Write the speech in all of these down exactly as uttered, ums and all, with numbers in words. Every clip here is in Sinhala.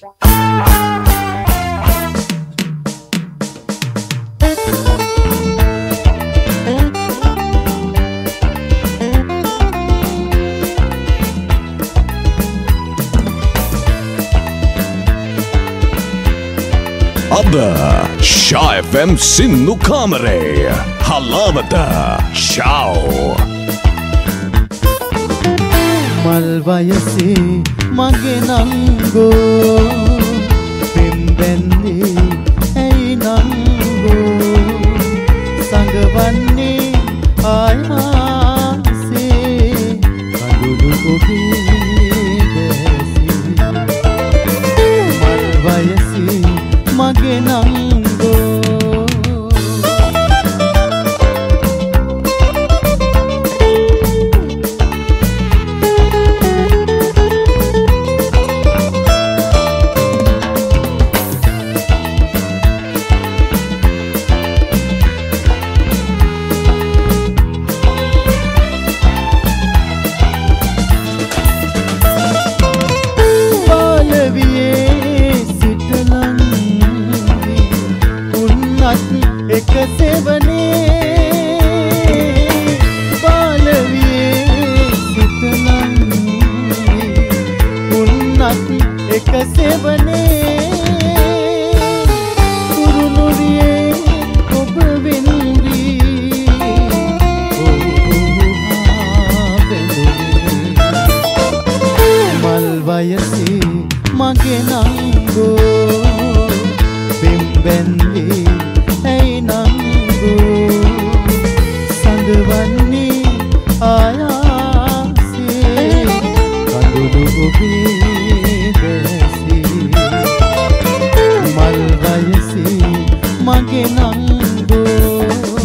අද ශා එෆ් එම් සින්නු කාමරේ හලාවත ශාව් මල් වයසේ මගේ නංගෝ පෙම්බැන්නේ ඇයි නංගෝ සඟවන්නේ ආයාසේ කඳුළු ඔබේ දැසේ මල් වයසේ මගේ නංගෝ එක සෙවනේ පාලවියේ සිතනන්නේ උන්නත් එක සෙවනේ කුරුණුරියේ ඔබ වෙනුවී මල් වයසේ මගේ නංගෝ පෙම්බැන්නේ ඇයි නංගෝ සඳවන්නේ ආයාසේ කඳුළු ඔබේ දැසේ මල් වයසේ මගේ නංගෝ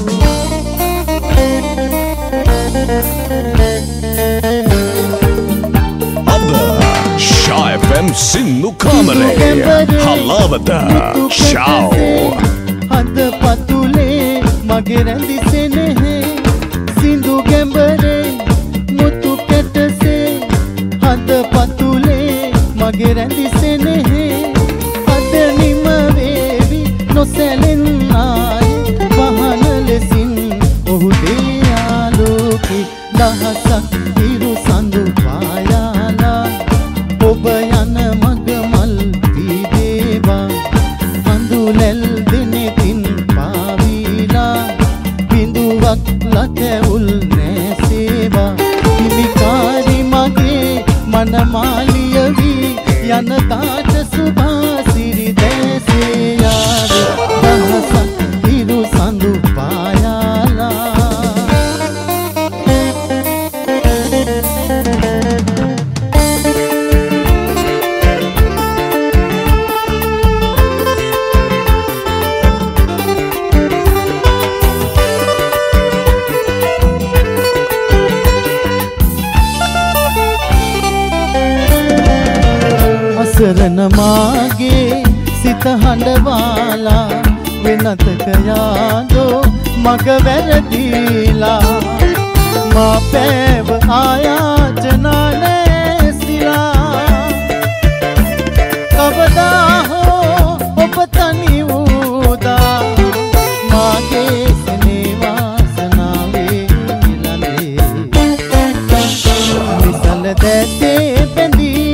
අද ශා එෆ් එම් සින්නු කාමරේ හලාවත ශාව් හද පතුලේ මගේ රැඳි සෙනෙහේ සිඳු ගැඹරේ මුතු කැටසේ හද පතුලේ මගේ රැඳි සෙනෙහේ අද නිම වේවි නොසැලෙන්නායි වහන ලෙසින් ඔහු දේ ආලෝකේ දහසක් ඉරු සඳු පායාලා ඔබ යන මග මල් වීදේවා අඳුලැල් දිනෙතින් පාවිලා බිඳුවක් ලතැවුල් නෑසේවා හිමිකාරි මගේ මනමාලිය වී යන තාට සුභාසිරි දැසේ යාද දහසක් හිරු සඳු පායාලා සරණ මාගේ සිත හඬවාලා වෙනතක යාදෝ මග වැරදීලා මා පැව ආයාචනා නැසිලා කවදා හෝ ඔබ තනි වූදා මාගේ සනේ වාසනාවේ ඉලනේ විසල දැතේ බැඳී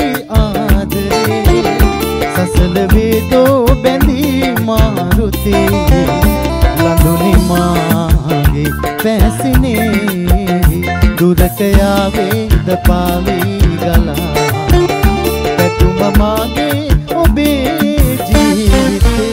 සසල වේදෝ බැඳී මාරුතේ ලඳුනි මාගේ පැසිනේ දුරට යාවේද පාවී ගලා පැතුම මාගේ ඔබේ ජීවිතේ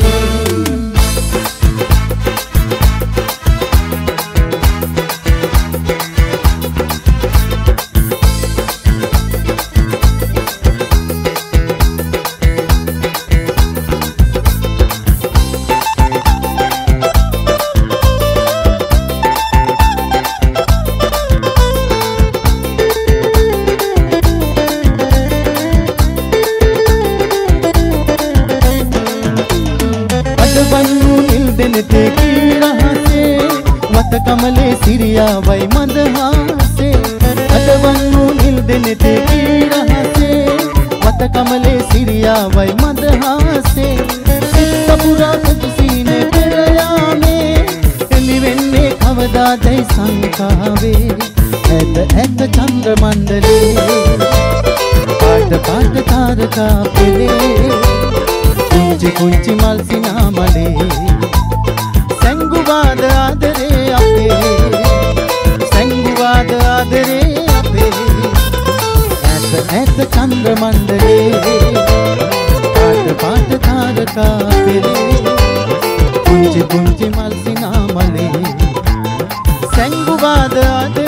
कमले सिरिया वै मदहासे अदवन्नु निल्दने ते कीरहसे वत පාට කමලේ සිරියාවයි මදහසේ සිත්තපුරා සුසීනේ පෙර යාමේ එලි වෙන්නේ කවදාදයි සංකාවේ ඇත ඇත චන්ද්‍ර මණ්ඩලේ පාට පාට තාරකා පෙළේ කුංචි කුංචි මල් සිනාමලේ සැංගුවාද ආදරේ අපේ සැංගුවාද ආදරේ අපේ ඇත ඇත චන්ද්‍ර මණ්ඩලේ පාට පාට තාරකා පෙළේ කුංචි කුංචි මල් සිනාමලේ සැංගුවාද ආදරේ